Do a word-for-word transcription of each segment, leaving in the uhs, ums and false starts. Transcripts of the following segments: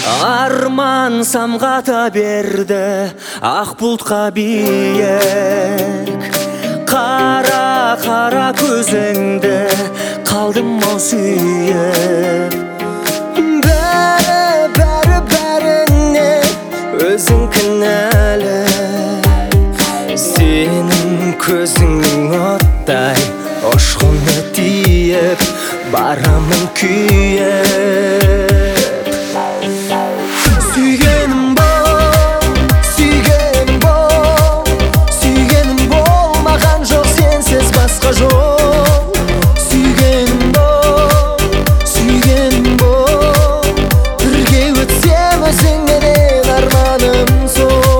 Арман самғата берді ақ бұлтқа биік. Қара қара көзіңді қалдым ау сүйіп. Бәрі бәрі бәріне өзің кінәлі. Сенің көзіңнің оттай ұшқыны тиіп, барамын күйіп. Сүйгенім бол, сүйгенім бол, сүйгенім бол, маған жоқ сенсіз басқа жол. Сүйгенім бол, сүйгенім бол, бірге өтсем өзіңменен арманым сол.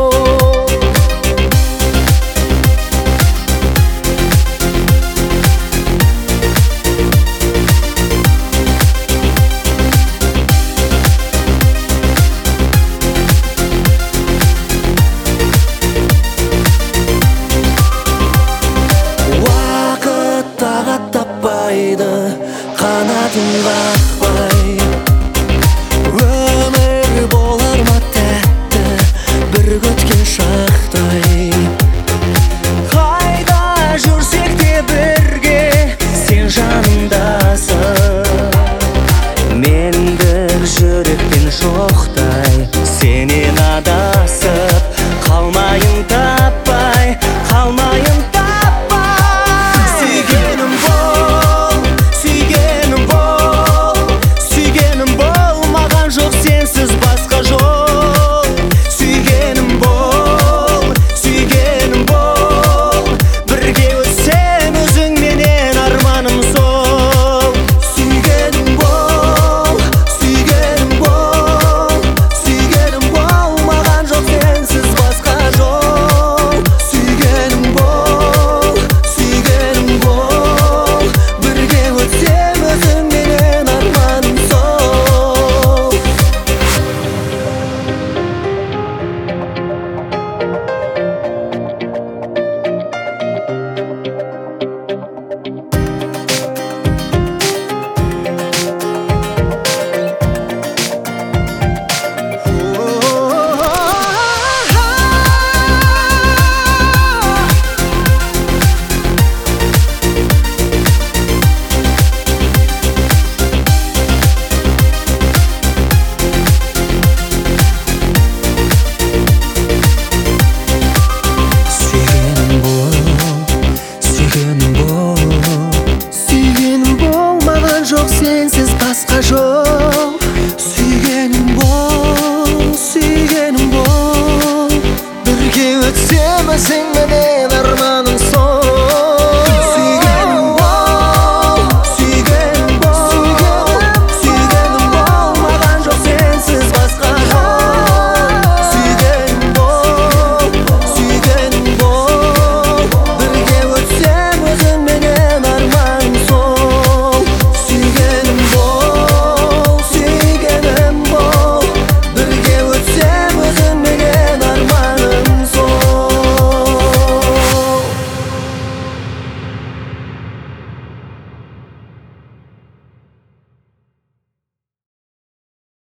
Қанатын қақпай өмір болар ма тәтті бір көтке шақтай. Қайда жүрсек те бірге сен жанымдасың. Мендік жүрекпен жоқтай сенен адасып қалмайын таппай, қалмайын таппай. Сүйгенім бол, сүйгенім бол, сүйгенім бол, маған жоқ сенсіз басқа жол. Сүйгенім бол, сүйгенім бол, бірге өтсем өзіңменен арманым сол. Сүйгенім бол, сүйгенім бол, сүйгенім бол, маған жоқ сенсіз басқа жол. Сүйгенім бол, сүйгенім бол, бірге өтсем өзіңменен арманым сол. Сүйгенім бол, сүйгенім бол, маған жоқ сенсіз